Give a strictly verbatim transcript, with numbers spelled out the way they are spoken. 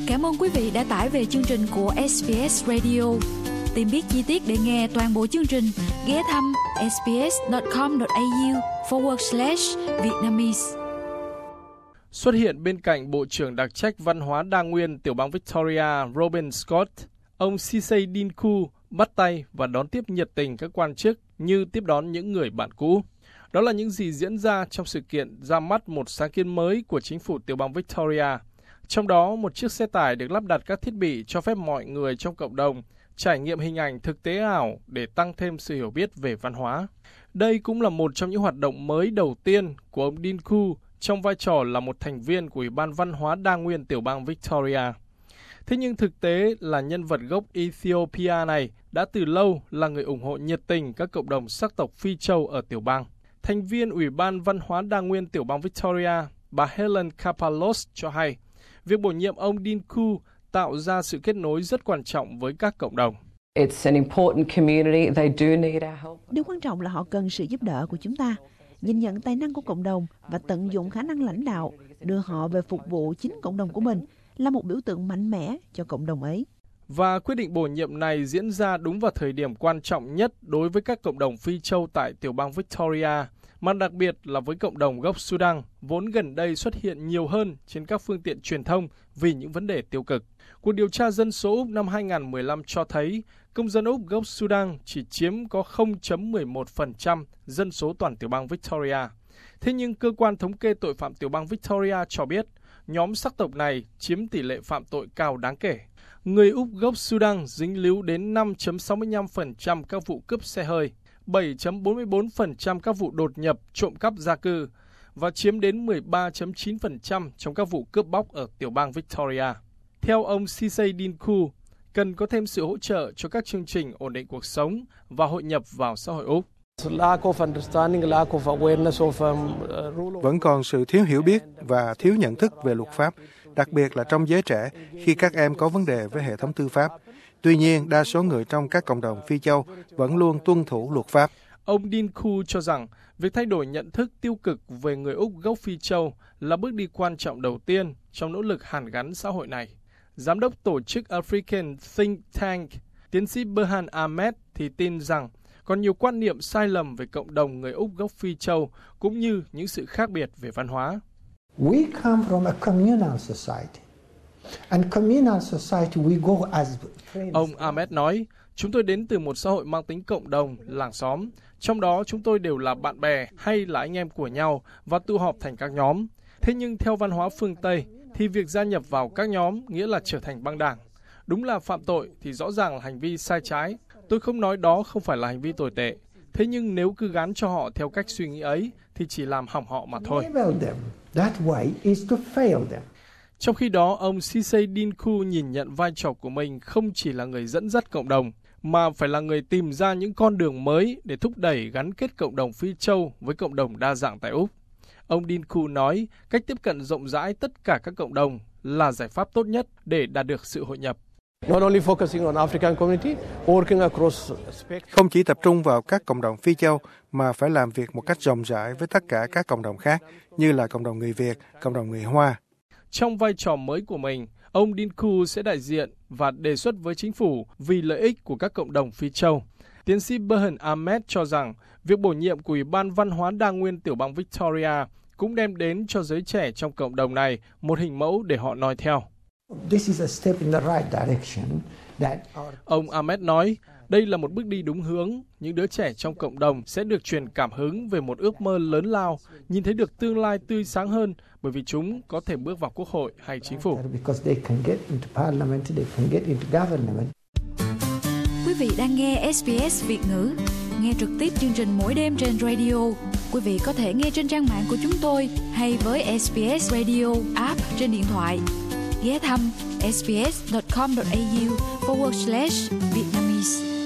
Cảm ơn quý vị đã tải về chương trình của ét bê ét Radio. Tìm biết chi tiết để nghe toàn bộ chương trình, ghé thăm sbs.com.au forward slash Vietnamese. Xuất hiện bên cạnh Bộ trưởng đặc trách Văn hóa đa nguyên tiểu bang Victoria Robin Scott, ông Sisay Dinku bắt tay và đón tiếp nhiệt tình các quan chức như tiếp đón những người bạn cũ. Đó là những gì diễn ra trong sự kiện ra mắt một sáng kiến mới của chính phủ tiểu bang Victoria. Trong đó, một chiếc xe tải được lắp đặt các thiết bị cho phép mọi người trong cộng đồng trải nghiệm hình ảnh thực tế ảo để tăng thêm sự hiểu biết về văn hóa. Đây cũng là một trong những hoạt động mới đầu tiên của ông Dinku trong vai trò là một thành viên của Ủy ban Văn hóa đa nguyên tiểu bang Victoria. Thế nhưng thực tế là nhân vật gốc Ethiopia này đã từ lâu là người ủng hộ nhiệt tình các cộng đồng sắc tộc Phi Châu ở tiểu bang. Thành viên Ủy ban Văn hóa đa nguyên tiểu bang Victoria, bà Helen Kapalos cho hay, việc bổ nhiệm ông Dinku tạo ra sự kết nối rất quan trọng với các cộng đồng. Điều quan trọng là họ cần sự giúp đỡ của chúng ta, nhìn nhận tài năng của cộng đồng và tận dụng khả năng lãnh đạo, đưa họ về phục vụ chính cộng đồng của mình là một biểu tượng mạnh mẽ cho cộng đồng ấy. Và quyết định bổ nhiệm này diễn ra đúng vào thời điểm quan trọng nhất đối với các cộng đồng Phi Châu tại tiểu bang Victoria, mà đặc biệt là với cộng đồng gốc Sudan, vốn gần đây xuất hiện nhiều hơn trên các phương tiện truyền thông vì những vấn đề tiêu cực. Cuộc điều tra dân số Úc năm hai không một lăm cho thấy công dân Úc gốc Sudan chỉ chiếm có không phẩy mười một phần trăm dân số toàn tiểu bang Victoria. Thế nhưng cơ quan thống kê tội phạm tiểu bang Victoria cho biết nhóm sắc tộc này chiếm tỷ lệ phạm tội cao đáng kể. Người Úc gốc Sudan dính líu đến năm phẩy sáu mươi lăm phần trăm các vụ cướp xe hơi, bảy phẩy bốn mươi bốn phần trăm các vụ đột nhập trộm cắp gia cư và chiếm đến mười ba phẩy chín phần trăm trong các vụ cướp bóc ở tiểu bang Victoria. Theo ông Sisay Dinku, cần có thêm sự hỗ trợ cho các chương trình ổn định cuộc sống và hội nhập vào xã hội Úc. Vẫn còn sự thiếu hiểu biết và thiếu nhận thức về luật pháp, đặc biệt là trong giới trẻ khi các em có vấn đề với hệ thống tư pháp. Tuy nhiên, đa số người trong các cộng đồng Phi Châu vẫn luôn tuân thủ luật pháp. Ông Dinku cho rằng việc thay đổi nhận thức tiêu cực về người Úc gốc Phi Châu là bước đi quan trọng đầu tiên trong nỗ lực hàn gắn xã hội này. Giám đốc tổ chức African Think Tank, tiến sĩ Berhan Ahmed thì tin rằng còn nhiều quan niệm sai lầm về cộng đồng người Úc gốc Phi Châu cũng như những sự khác biệt về văn hóa. We come from a communal society. And communal society we go as friends. Ông Ahmed nói, chúng tôi đến từ một xã hội mang tính cộng đồng, làng xóm. Trong đó chúng tôi đều là bạn bè hay là anh em của nhau và tụ họp thành các nhóm. Thế nhưng theo văn hóa phương Tây thì việc gia nhập vào các nhóm nghĩa là trở thành băng đảng. Đúng là phạm tội thì rõ ràng là hành vi sai trái. Tôi không nói đó không phải là hành vi tồi tệ. Thế nhưng nếu cứ gán cho họ theo cách suy nghĩ ấy thì chỉ làm hỏng họ mà thôi. Trong khi đó, ông Sisay Dinku nhìn nhận vai trò của mình không chỉ là người dẫn dắt cộng đồng, mà phải là người tìm ra những con đường mới để thúc đẩy gắn kết cộng đồng Phi Châu với cộng đồng đa dạng tại Úc. Ông Dinku nói cách tiếp cận rộng rãi tất cả các cộng đồng là giải pháp tốt nhất để đạt được sự hội nhập. Không chỉ tập trung vào các cộng đồng Phi Châu mà phải làm việc một cách rộng rãi với tất cả các cộng đồng khác như là cộng đồng người Việt, cộng đồng người Hoa. Trong vai trò mới của mình, ông Dinku sẽ đại diện và đề xuất với chính phủ vì lợi ích của các cộng đồng Phi Châu. Tiến sĩ Berhan Ahmed cho rằng việc bổ nhiệm của Ủy ban Văn hóa đa nguyên tiểu bang Victoria cũng đem đến cho giới trẻ trong cộng đồng này một hình mẫu để họ noi theo. Ông Ahmed nói, đây là một bước đi đúng hướng. Những đứa trẻ trong cộng đồng sẽ được truyền cảm hứng về một ước mơ lớn lao, nhìn thấy được tương lai tươi sáng hơn bởi vì chúng có thể bước vào quốc hội hay chính phủ. Quý vị đang nghe ét bê ét Việt ngữ. Nghe trực tiếp chương trình mỗi đêm trên radio. Quý vị có thể nghe trên trang mạng của chúng tôi hay với ét bê ét Radio app trên điện thoại. Ghé thăm sbs.com.au forward slash Vietnamese.